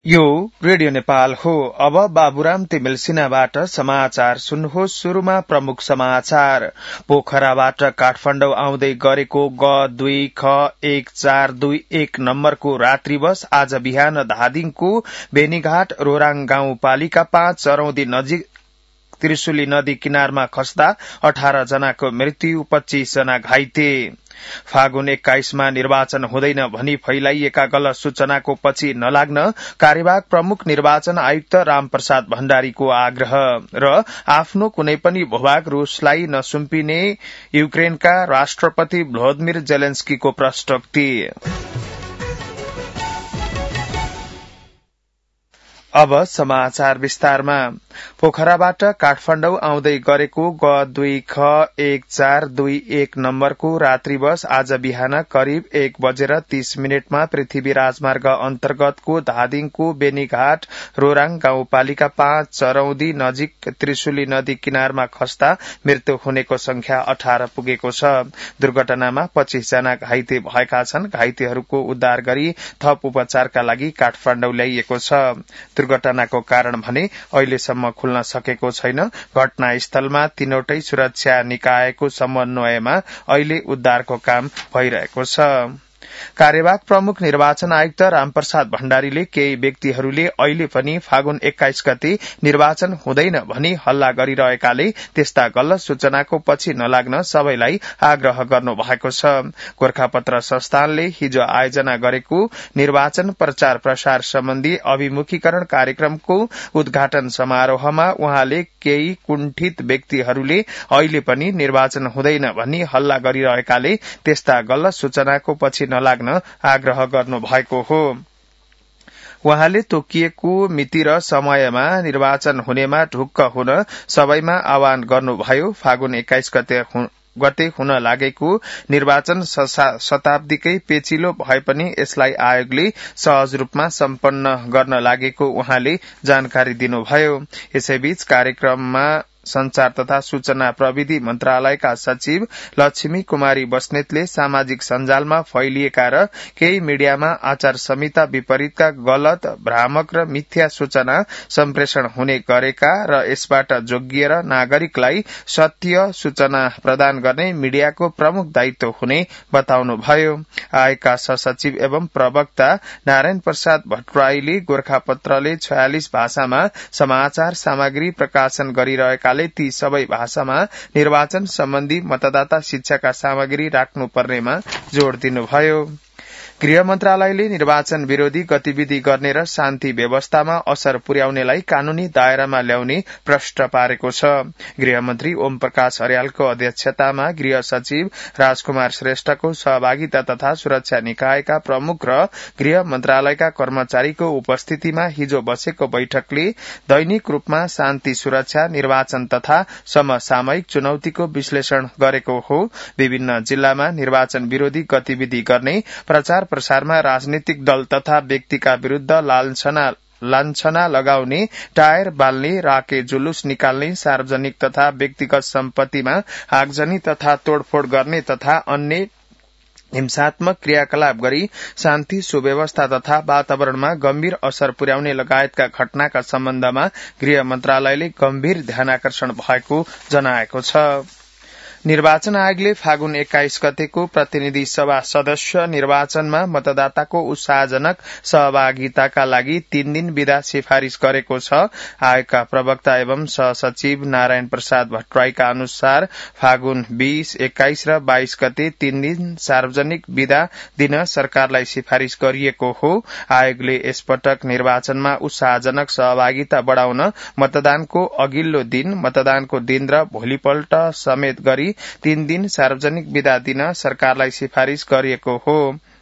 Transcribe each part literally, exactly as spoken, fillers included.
यो रेडियो नेपाल हो। अब बाबुराम तिमिल सिन्हाबाट समाचार सुन्नुहोस्। शुरूमा प्रमुख समाचार। पोखराबाट काठमाडौँ आउँदै गरेको ग दुई ख एक चार दुई एक नम्बरको रात्रि बस आज बिहान धादिङको बेनीघाट रोराङ गाउँपालिका पाँच चरौदी नजिक त्रिशुली नदी किनारमा खस्दा अठार जनाको मृत्यु, पच्चीस जना घाइते। फागुन एक्काइसमा निर्वाचन हुँदैन भनी फैलाइएका गलत सूचनाको पछि नलाग्न कार्यवाहक प्रमुख निर्वाचन आयुक्त रामप्रसाद भण्डारीको आग्रह। र आफ्नो कुनै पनि भूभाग रूसलाई नसुम्पिने युक्रेनका राष्ट्रपति भ्लोदिमिर जेलेन्स्कीको प्रष्टोक्ति। अब समाचार विस्तारमा। पोखराबाट काठमाडौँ आउँदै गरेको ग दुई ख एक चार दुई एक नम्बरको रात्रि बस आज बिहान करिब एक बजेर तीस मिनटमा पृथ्वी राजमार्ग अन्तर्गतको धादिङको बेनीघाट रोराङ गाउँपालिका पाँच चरौदी नजिक त्रिशुली नदी किनारमा खस्दा मृत्यु हुनेको संख्या अठार पुगेको छ। दुर्घटनामा पच्चीस जना घाइते भएका छन्। घाइतेहरूको उद्धार गरी थप उपचारका लागि काठमाडौँ ल्याइएको छ। दुर्घटनाको कारण भने अहिलेसम्म खुल्न सकेको छैन। घटनास्थलमा तीनवटै सुरक्षा निकायको समन्वयमा अहिले उद्धारको काम भइरहेको छ। कार्यवाहक प्रमुख निर्वाचन आयुक्त रामप्रसाद भण्डारीले केही व्यक्तिहरूले अहिले पनि फागुन एक्काइस गते निर्वाचन हुँदैन भनी हल्ला गरिरहेकाले त्यस्ता गलत सूचनाको पछि नलाग्न सबैलाई आग्रह गर्नु भएको छ। गोरखापत्र संस्थानले हिजो आयोजना गरेको निर्वाचन प्रचार प्रसार सम्बन्धी अभिमुखीकरण कार्यक्रमको उद्घाटन समारोहमा उहाँले केही कुण्ठित व्यक्तिहरूले अहिले पनि निर्वाचन हुँदैन भनी हल्ला गरिरहेकाले त्यस्ता गलत सूचनाको पछि नलाग्न आग्रह गर्नु भएको हो। उहाँले तोकिएको मिति र समयमा निर्वाचन हुनेमा ढुक्क हुन सबैमा आह्वान गर्नुभयो। फागुन एक्काइस गते गते हुन लागेको निर्वाचन शताब्दीकै पेचिलो भए पनि यसलाई आयोगले सहज रूपमा सम्पन्न गर्न लागेको उहाँले जानकारी दिनुभयो। यसैबीच कार्यक्रममा संचार तथा सूचना प्रविधि मन्त्रालयका सचिव लक्ष्मी कुमारी बस्नेतले सामाजिक सञ्जालमा फैलिएका र केही मीडियामा आचार संहिता विपरीतका गलत, भ्रामक र मिथ्या सूचना सम्प्रेषण हुने गरेका र यसबाट जोगिएर नागरिकलाई सत्य सूचना प्रदान गर्ने मीडियाको प्रमुख दायित्व हुने बताउनुभयो। आयोगका सहसचिव एवं प्रवक्ता नारायण प्रसाद भट्टराईले गोरखापत्रले छयालिस भाषामा समाचार सामग्री प्रकाशन गरिरहेका ती सबै भाषामा निर्वाचन सम्बन्धी मतदाता शिक्षाका सामग्री राख्नु पर्नेमा जोड़ दिनुभयो। गृह मन्त्रालयले निर्वाचन विरोधी गतिविधि गर्ने र शान्ति व्यवस्थामा असर पुर्याउनेलाई कानूनी दायरामा ल्याउने प्रश्न पारेको छ। गृहमन्त्री ओम प्रकाश अर्यालको अध्यक्षतामा गृह सचिव राजकुमार श्रेष्ठको सहभागिता तथा सुरक्षा निकायका प्रमुख र गृह मन्त्रालयका कर्मचारीको उपस्थितिमा हिजो बसेको बैठकले दैनिक रूपमा शान्ति, सुरक्षा, निर्वाचन तथा समसामयिक चुनौतीको विश्लेषण गरेको हो। विभिन्न जिल्लामा निर्वाचन विरोधी गतिविधि गर्ने, प्रचार प्रसारमा राजनीतिक दल तथा व्यक्तिका विरूद्ध लान्छना लान्छना लगाउने, टायर बाल्ने, राके जुलुस निकाल्ने, सार्वजनिक तथा व्यक्तिगत सम्पत्तिमा आगजनी तथा तोड़फोड़ गर्ने तथा अन्य हिंसात्मक क्रियाकलाप गरी शान्ति, सुव्यवस्था तथा वातावरणमा गम्भीर असर पुर्याउने लगायतका घटनाका सम्बन्धमा गृह मन्त्रालयले गम्भीर ध्यानाकर्षण भएको जनाएको छ। निर्वाचन आयोगले फागुन एक्काइस गतेको प्रतिनिधि सभा सदस्य निर्वाचनमा मतदाताको उत्साहजनक सहभागिताका लागि तीन दिन विदा सिफारिश गरेको छ। आयोगका प्रवक्ता एवं सहसचिव नारायण प्रसाद भट्टराईका अनुसार फागुन बीस, एक्काइस र बाइस गते तीन दिन सार्वजनिक विदा दिन सरकारलाई सिफारिश गरिएको हो। आयोगले यसपटक निर्वाचनमा उत्साहजनक सहभागिता बढ़ाउन मतदानको अघिल्लो दिन, मतदानको दिन र भोलिपल्ट समेत गरी तीन दिन सार्वजनिक विदा दिन सरकारलाई सिफारिश गरिएको हो।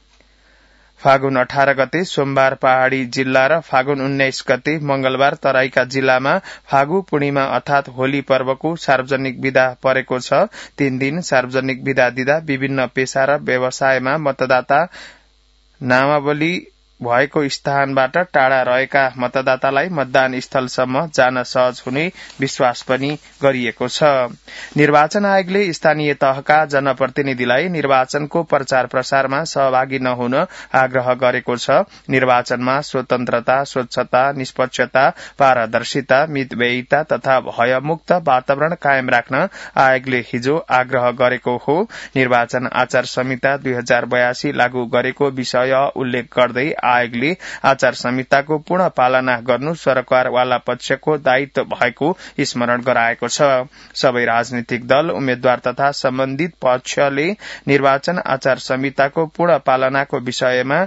फागुन अठार गते सोमबार पहाड़ी जिल्ला र फागुन उन्नाइस गते मंगलबार तराईका जिल्लामा फागु पूर्णिमा अर्थात होली पर्वको सार्वजनिक विदा परेको छ। तीन दिन सार्वजनिक विदा दिँदा विभिन्न पेशा र व्यवसायमा मतदाता नामावली भएको स्थानबाट टाढा रहेका मतदातालाई मतदान स्थलसम्म जान सहज हुने विश्वास पनि गरिएको छ। निर्वाचन आयोगले स्थानीय तहका जनप्रतिनिधिलाई निर्वाचनको प्रचार प्रसारमा सहभागी नहुन आग्रह गरेको छ। निर्वाचनमा स्वतन्त्रता, स्वच्छता, निष्पक्षता, पारदर्शिता, मितव्ययिता तथा भयमुक्त वातावरण कायम राख्न आयोगले हिजो आग्रह गरेको हो। निर्वाचन आचार संहिता दुई हजार बयासी लागू गरेको विषय उल्लेख गर्दै आयोगले आचार संहिताको पूर्ण पालना गर्नु सरकारवाला पक्षको दायित्व भएको स्मरण गराएको छ। सबै राजनीतिक दल, उम्मेद्वार तथा सम्बन्धित पक्षले निर्वाचन आचार संहिताको पूर्ण पालनाको विषयमा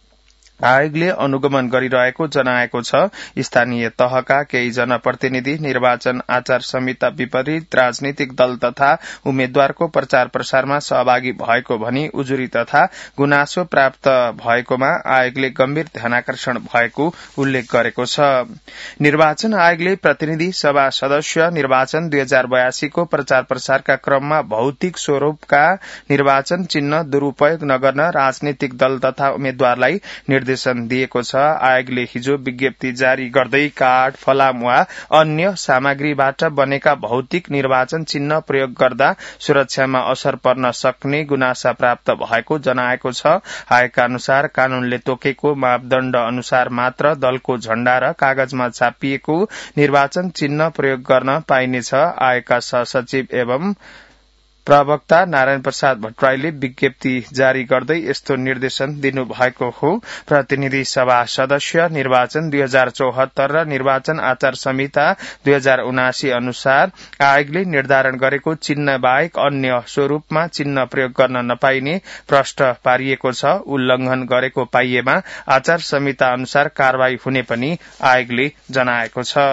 आयोगले अनुगमन गरिरहेको जनाएको छ। स्थानीय तहका केही जनप्रतिनिधि निर्वाचन आचार संहिता विपरीत राजनीतिक दल तथा उम्मेद्वारको प्रचार प्रसारमा सहभागी भएको भनी उजुरी तथा गुनासो प्राप्त भएकोमा आयोगले गम्भीर ध्यानाकर्षण भएको उल्लेख गरेको छ। निर्वाचन आयोगले प्रतिनिधि सभा सदस्य निर्वाचन दुई हजार बयासीको प्रचार प्रसारका क्रममा भौतिक स्वरूपका निर्वाचन चिन्ह दुरूपयोग नगर्न राजनीतिक दल तथा उम्मेद्वारलाई निर्देशन दिएको छ। आयोगले हिजो विज्ञप्ति जारी गर्दै कार्ड, फलाम वा अन्य सामग्रीबाट बनेका भौतिक निर्वाचन चिन्ह प्रयोग गर्दा सुरक्षामा असर पर्न सक्ने गुनासा प्राप्त भएको जनाएको छ। आयोगका अनुसार कानूनले तोकेको मापदण्ड अनुसार मात्र दलको झण्डा र कागजमा छापिएको निर्वाचन चिन्ह प्रयोग गर्न पाइनेछ। आयोगका सहसचिव एवं प्रवक्ता नारायण प्रसाद भट्टराईले विज्ञप्ति जारी गर्दै यस्तो निर्देशन दिनुभएको हो। प्रतिनिधि सभा सदस्य निर्वाचन दुई हजार चौहत्तर र निर्वाचन आचार संहिता दुई हजार उनासी अनुसार आयोगले निर्धारण गरेको चिन्ह बाहेक अन्य स्वरूपमा चिन्ह प्रयोग गर्न नपाइने प्रष्ट पारिएको छ। उल्लंघन गरेको पाइएमा आचार संहिता अनुसार कार्यवाही हुने पनि आयोगले जनाएको छ।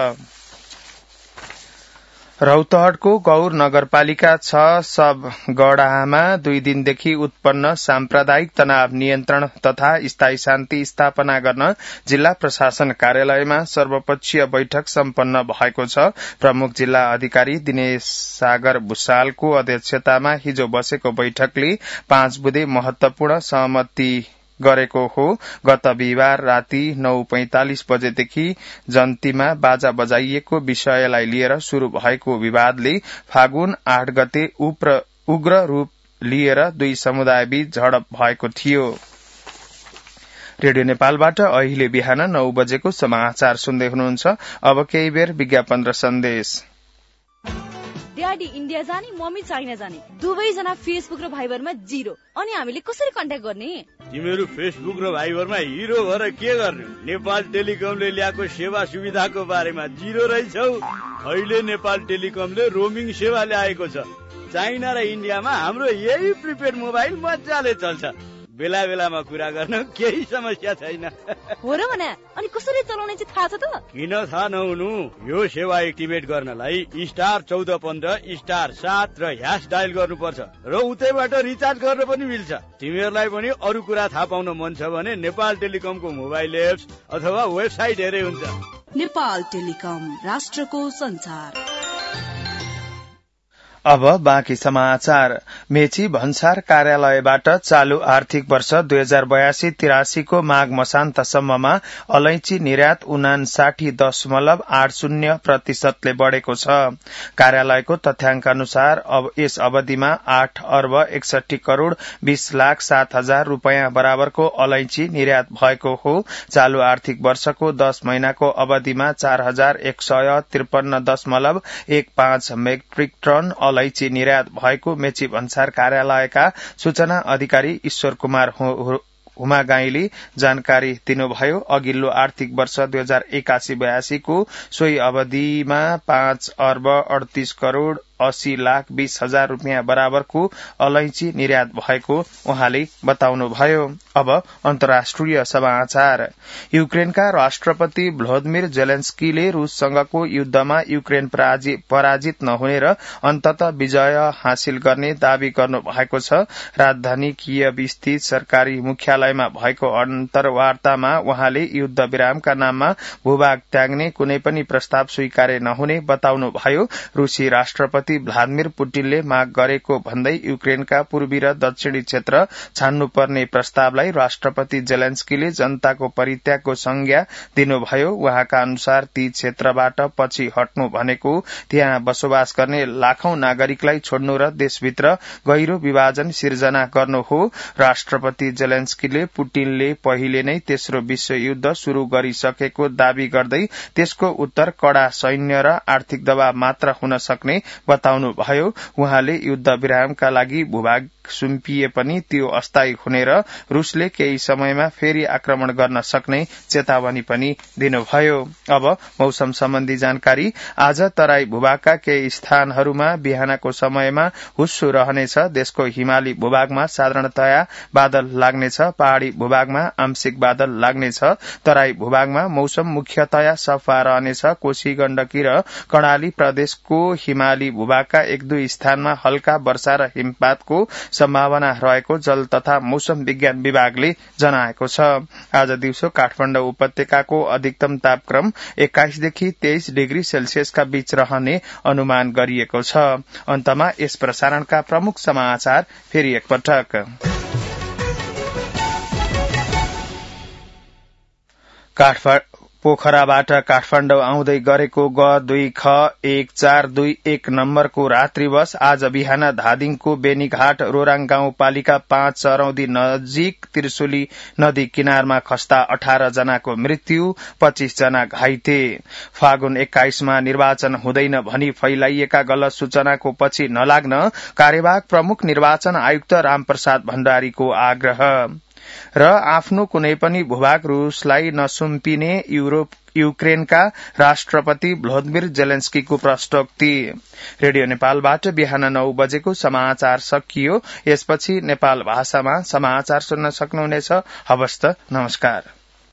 रौतहटको गौर नगरपालिका छ सब गडामा दुई दिनदेखि उत्पन्न साम्प्रदायिक तनाव नियन्त्रण तथा स्थायी शान्ति स्थापना गर्न जिल्ला प्रशासन कार्यालयमा सर्वपक्षीय बैठक सम्पन्न भएको छ। प्रमुख जिल्ला अधिकारी दिनेश सागर भुषालको अध्यक्षतामा हिजो बसेको बैठकले पाँच बुँदे महत्वपूर्ण सहमति गरेको हो। गत बिहिबार राति नौ पैंतालिस बजेदेखि जन्तीमा बाजा बजाइएको विषयलाई लिएर शुरू भएको विवादले फागुन आठ गते उग्र रूप लिएर दुई समुदायबीच झडप भएको थियो। रेडियो नेपालबाट अहिले बिहान नौ बजेको समाचार सुन्दै हुनुहुन्छ। अब केही बेर विज्ञापन र सन्देश। ड्याडी इन्डिया जाने, मम्मी चाइना जाने, दुवैजना फेसबुक र भाइबरमा जिरो। अनि हामीले कसरी कन्ट्याक्ट गर्ने? तिमीहरू फेसबुक र भाइबरमा हिरो भएर के गर्ने? नेपाल टेलिकमले ल्याएको सेवा सुविधाको बारेमा जिरो रहेछौ। अहिले नेपाल टेलिकमले रोमिङ सेवा ल्याएको छ। चाइना र इन्डियामा हाम्रो यही प्रिपेड मोबाइल मजाले चल्छ। बेला बेलामा कुरा गर्न केही समस्या छैन। हो र भने अनि कसरी चलाउने चाहिँ थाहा छ त? किन थाहा नहुनु? यो सेवा एक्टिभेट गर्नलाई स्टार चौध पन्ध्र स्टार सात र ह्यास डायल गर्नुपर्छ र उतैबाट रिचार्ज गर्न पनि मिल्छ। तिमीहरूलाई पनि अरू कुरा थाहा पाउन मन छ भने नेपाल टेलिकमको मोबाइल एप्स अथवा वेबसाइट हेरे हुन्छ। नेपाल टेलिकम, राष्ट्रको संचार। अब बाँकी समाचार। मेची भन्सार कार्यालयबाट चालू आर्थिक वर्ष दुई हजार बयासी तिरासीको माघ मसान्तसम्ममा अलैंची निर्यात उनासाठी दशमलव आठ शून्य प्रतिशतले बढ़ेको छ। कार्यालयको तथ्याङ्क अनुसार अब यस अवधिमा आठ अर्ब एकसठी करोड़ बीस लाख सात हजार रूपियाँ बराबरको अलैंची निर्यात भएको हो। चालू आर्थिक वर्षको दश महिनाको अवधिमा चार हजार एक सय त्रिपन्न दशमलव एक पाँच मेट्रिक टन अलैंची निर्यात भएको मेची भन्सार कार्यालयका सूचना अधिकारी ईश्वर कुमार हुमागाईले जानकारी दिनुभयो। अघिल्लो आर्थिक वर्ष दुई हजार एकासी बयासीको सोही अवधिमा पाँच अर्ब अडतीस करोड़ अस्सी लाख बीस हजार रूपियाँ बराबरको अलैंची निर्यात भएको उहाँले बताउनुभयो। अब अन्तर्राष्ट्रिय समाचार। युक्रेनका राष्ट्रपति भ्लोदिमिर जेलेन्स्कीले रूससँगको युद्धमा युक्रेन पराजित नहुने र अन्ततः विजय हासिल गर्ने दावी गर्नु भएको छ। राजधानी कियव स्थित सरकारी मुख्यालयमा भएको अन्तर्वार्तामा उहाँले युद्ध विरामका नाममा भूभाग त्याग्ने कुनै पनि प्रस्ताव स्वीकार्य नहुने बताउनुभयो। रूसी राष्ट्रपति राष्ट्रपति भ्लादिमिर पुटिनले माग गरेको भन्दै युक्रेनका पूर्वी र दक्षिणी क्षेत्र छान्नुपर्ने प्रस्तावलाई राष्ट्रपति जेलेन्स्कीले जनताको परित्यागको संज्ञा दिनुभयो। उहाँका अनुसार ती क्षेत्रबाट पछि हट्नु भनेको त्यहाँ बसोबास गर्ने लाखौं नागरिकलाई छोड्नु र देशभित्र गहिरो विभाजन सिर्जना गर्नु हो। राष्ट्रपति जेलेन्स्कीले पुटिनले पहिले नै तेस्रो विश्वयुद्ध शुरू गरिसकेको दावी गर्दै त्यसको उत्तर कड़ा सैन्य र आर्थिक दबाव मात्र हुन सक्ने बताउनुभयो। उहाँले युद्ध विरामका लागि भूभाग सुम्पिए पनि त्यो अस्थायी हुने र रूसले केही समयमा फेरि आक्रमण गर्न सक्ने चेतावनी पनि दिनुभयो। अब मौसम सम्बन्धी जानकारी। आज तराई भूभागका केही स्थानहरूमा बिहानको समयमा हुस्सो रहनेछ। देशको हिमाली भूभागमा साधारणतया बादल लाग्नेछ। पहाड़ी भूभागमा आंशिक बादल लाग्नेछ। तराई भूभागमा मौसम मुख्यतया सफा रहनेछ। कोशी गण्डकी र कर्णाली प्रदेशको हिमाली भूभागका एक दुई स्थानमा हल्का वर्षा र हिमपातको सम्भावना रहेको जल तथा मौसम विज्ञान विभागले जनाएको छ। आज दिउँसो काठमाडौँ उपत्यकाको अधिकतम तापक्रम एक्काइसदेखि तेइस डिग्री सेल्सियसका बीच रहने अनुमान गरिएको छ। अन्तमा यस प्रसारणका प्रमुख समाचार फेरि एकपटक। पोखराबाट काठमाडौँ आउँदै गरेको ग दुई ख एक चार दुई एक नम्बरको रात्रि बस आज बिहान धादिङको बेनीघाट रोराङ गाउँपालिका पाँच चरौदी नजिक त्रिशुली नदी किनारमा खस्दा अठार जनाको मृत्यु, पच्चीस जना घाइते। फागुन एक्काइसमा निर्वाचन हुँदैन भनी फैलाइएका गलत सूचनाको पछि नलाग्न कार्यवाहक प्रमुख निर्वाचन आयुक्त रामप्रसाद भण्डारीको आग्रह। र आफ्नो कुनै पनि भूभाग रूसलाई नसुम्पिने युरोप युक्रेनका राष्ट्रपति भ्लादिमिर जेलेन्स्कीको प्रस्तावोक्ति। रेडियो नेपालबाट बिहान नौ बजेको समाचार सकियो। यसपछि नेपाल भाषामा समाचार सुन्न सक्नुहुनेछ। हवस् त, नमस्कार।